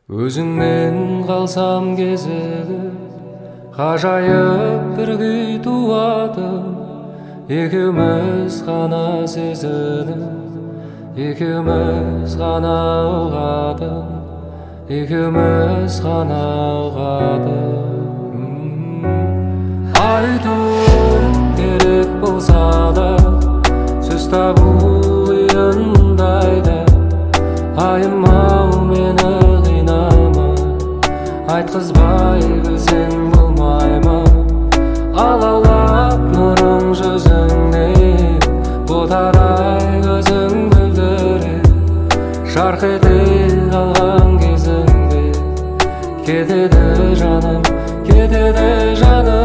Өзіңнен қалсам кезігіп, ғажайып бір күй туады. Екеуміз ғана сезініп, екеуміз ғана ұғады, екеуміз ғана ұғады. Айтуым керек болса да, сөз табу қиындайды. Айымау мені қинама, айтқызбай білсең болмай ма? Алаулап нұрың жүзіңнен, бұлтарай көзің білдіре. Жарқ ете қалған кезіңде, кетеді жаным, кетеді жаным.